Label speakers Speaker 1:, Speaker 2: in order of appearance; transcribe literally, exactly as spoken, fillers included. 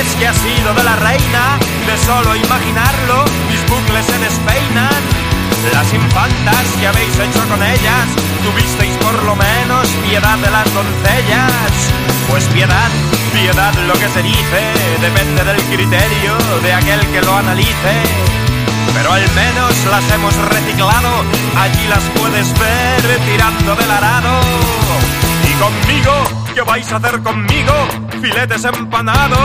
Speaker 1: es que ha sido de la reina, de solo imaginarlo, mis bucles se despeinan. Las infantas que habéis hecho con ellas, tuvisteis por lo menos piedad de las doncellas. Pues piedad, piedad lo que se dice, depende del criterio de aquel que lo analice. Pero al menos las hemos reciclado, allí las puedes ver tirando del arado. Y conmigo, ¿qué vais a hacer conmigo? Filetes empanados.